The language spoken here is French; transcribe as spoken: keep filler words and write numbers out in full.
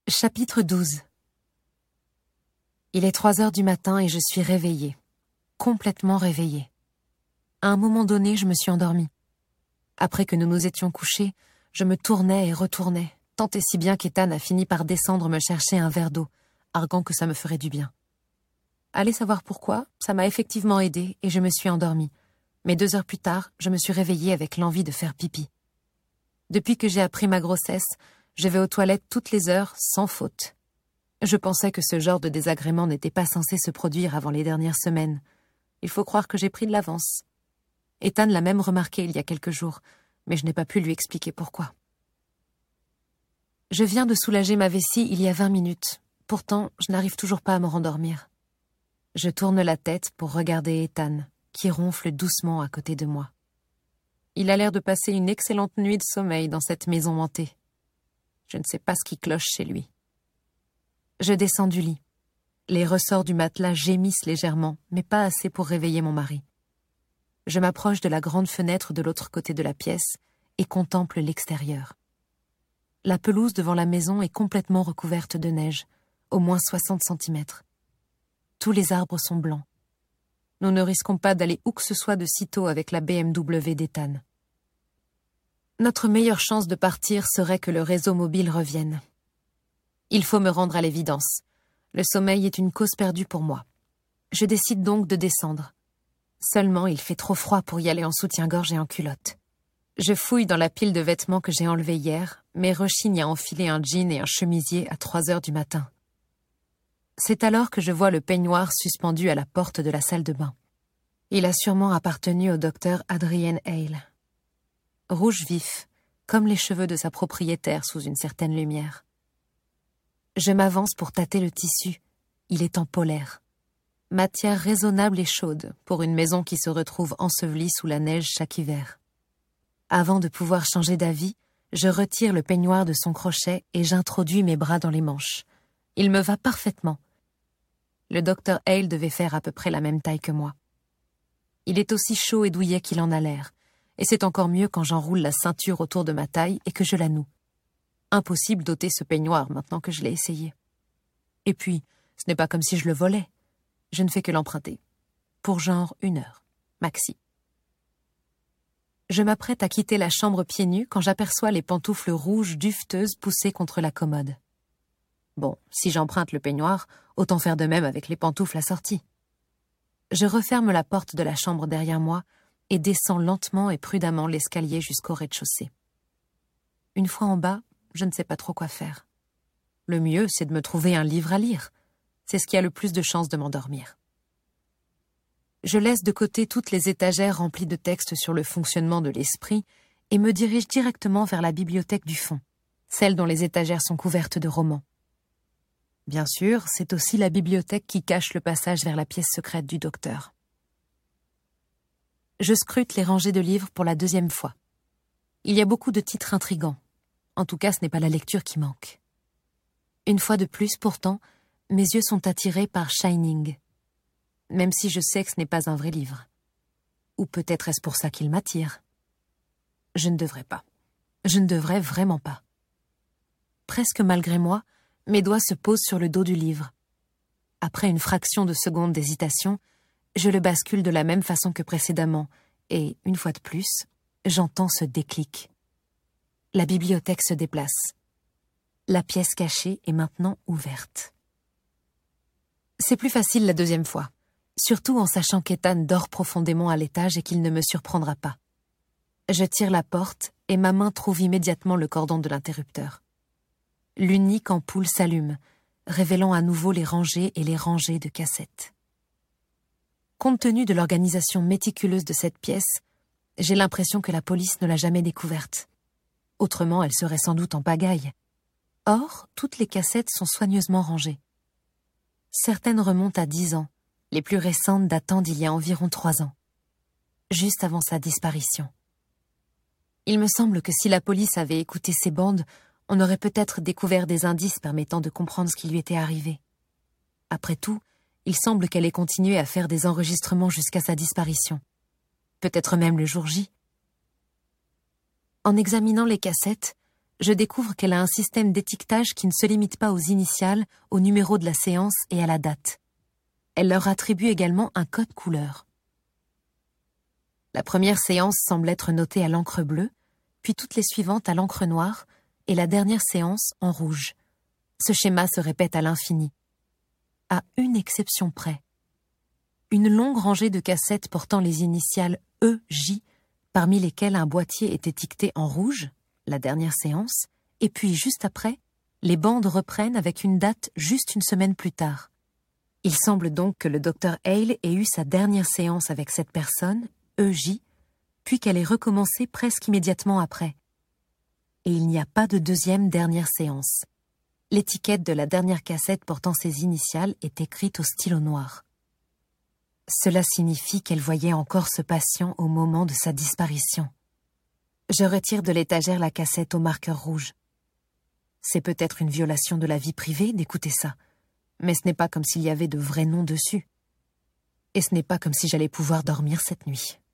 Chapitre douze. Il est trois heures du matin et je suis réveillée, complètement réveillée. À un moment donné, je me suis endormie. Après que nous nous étions couchés, je me tournais et retournais, tant et si bien qu'Ethan a fini par descendre me chercher un verre d'eau, arguant que ça me ferait du bien. Allez savoir pourquoi, ça m'a effectivement aidée et je me suis endormie. Mais deux heures plus tard, je me suis réveillée avec l'envie de faire pipi. Depuis que j'ai appris ma grossesse, je vais aux toilettes toutes les heures, sans faute. Je pensais que ce genre de désagrément n'était pas censé se produire avant les dernières semaines. Il faut croire que j'ai pris de l'avance. Ethan l'a même remarqué il y a quelques jours, mais je n'ai pas pu lui expliquer pourquoi. Je viens de soulager ma vessie il y a vingt minutes. Pourtant, je n'arrive toujours pas à me rendormir. Je tourne la tête pour regarder Ethan, qui ronfle doucement à côté de moi. Il a l'air de passer une excellente nuit de sommeil dans cette maison hantée. Je ne sais pas ce qui cloche chez lui. Je descends du lit. Les ressorts du matelas gémissent légèrement, mais pas assez pour réveiller mon mari. Je m'approche de la grande fenêtre de l'autre côté de la pièce et contemple l'extérieur. La pelouse devant la maison est complètement recouverte de neige, au moins soixante centimètres. Tous les arbres sont blancs. Nous ne risquons pas d'aller où que ce soit de sitôt avec la B M W d'Ethan. Notre meilleure chance de partir serait que le réseau mobile revienne. Il faut me rendre à l'évidence. Le sommeil est une cause perdue pour moi. Je décide donc de descendre. Seulement, il fait trop froid pour y aller en soutien-gorge et en culotte. Je fouille dans la pile de vêtements que j'ai enlevés hier, mais rechigne à enfiler un jean et un chemisier à trois heures du matin. C'est alors que je vois le peignoir suspendu à la porte de la salle de bain. Il a sûrement appartenu au docteur Adrienne Hale. Rouge vif, comme les cheveux de sa propriétaire sous une certaine lumière. Je m'avance pour tâter le tissu. Il est en polaire. Matière raisonnable et chaude pour une maison qui se retrouve ensevelie sous la neige chaque hiver. Avant de pouvoir changer d'avis, je retire le peignoir de son crochet et j'introduis mes bras dans les manches. Il me va parfaitement. Le docteur Hale devait faire à peu près la même taille que moi. Il est aussi chaud et douillet qu'il en a l'air. Et c'est encore mieux quand j'enroule la ceinture autour de ma taille et que je la noue. Impossible d'ôter ce peignoir maintenant que je l'ai essayé. Et puis, ce n'est pas comme si je le volais. Je ne fais que l'emprunter. Pour genre une heure. Maxi. Je m'apprête à quitter la chambre pieds nus quand j'aperçois les pantoufles rouges duveteuses poussées contre la commode. Bon, si j'emprunte le peignoir, autant faire de même avec les pantoufles assorties. Je referme la porte de la chambre derrière moi et descends lentement et prudemment l'escalier jusqu'au rez-de-chaussée. Une fois en bas, je ne sais pas trop quoi faire. Le mieux, c'est de me trouver un livre à lire. C'est ce qui a le plus de chances de m'endormir. Je laisse de côté toutes les étagères remplies de textes sur le fonctionnement de l'esprit et me dirige directement vers la bibliothèque du fond, celle dont les étagères sont couvertes de romans. Bien sûr, c'est aussi la bibliothèque qui cache le passage vers la pièce secrète du docteur. Je scrute les rangées de livres pour la deuxième fois. Il y a beaucoup de titres intrigants. En tout cas, ce n'est pas la lecture qui manque. Une fois de plus, pourtant, mes yeux sont attirés par Shining. Même si je sais que ce n'est pas un vrai livre. Ou peut-être est-ce pour ça qu'il m'attire. Je ne devrais pas. Je ne devrais vraiment pas. Presque malgré moi, mes doigts se posent sur le dos du livre. Après une fraction de seconde d'hésitation, je le bascule de la même façon que précédemment, et, une fois de plus, j'entends ce déclic. La bibliothèque se déplace. La pièce cachée est maintenant ouverte. C'est plus facile la deuxième fois, surtout en sachant qu'Ethan dort profondément à l'étage et qu'il ne me surprendra pas. Je tire la porte et ma main trouve immédiatement le cordon de l'interrupteur. L'unique ampoule s'allume, révélant à nouveau les rangées et les rangées de cassettes. Compte tenu de l'organisation méticuleuse de cette pièce, j'ai l'impression que la police ne l'a jamais découverte. Autrement, elle serait sans doute en pagaille. Or, toutes les cassettes sont soigneusement rangées. Certaines remontent à dix ans, les plus récentes datant d'il y a environ trois ans, juste avant sa disparition. Il me semble que si la police avait écouté ces bandes, on aurait peut-être découvert des indices permettant de comprendre ce qui lui était arrivé. Après tout, il semble qu'elle ait continué à faire des enregistrements jusqu'à sa disparition. Peut-être même le jour J. En examinant les cassettes, je découvre qu'elle a un système d'étiquetage qui ne se limite pas aux initiales, au numéro de la séance et à la date. Elle leur attribue également un code couleur. La première séance semble être notée à l'encre bleue, puis toutes les suivantes à l'encre noire, et la dernière séance en rouge. Ce schéma se répète à l'infini. À une exception près. Une longue rangée de cassettes portant les initiales E J, parmi lesquelles un boîtier est étiqueté en rouge, la dernière séance, et puis juste après, les bandes reprennent avec une date juste une semaine plus tard. Il semble donc que le docteur Hale ait eu sa dernière séance avec cette personne, E J, puis qu'elle ait recommencé presque immédiatement après. Et il n'y a pas de deuxième dernière séance. L'étiquette de la dernière cassette portant ses initiales est écrite au stylo noir. Cela signifie qu'elle voyait encore ce patient au moment de sa disparition. Je retire de l'étagère la cassette au marqueur rouge. C'est peut-être une violation de la vie privée d'écouter ça, mais ce n'est pas comme s'il y avait de vrais noms dessus. Et ce n'est pas comme si j'allais pouvoir dormir cette nuit.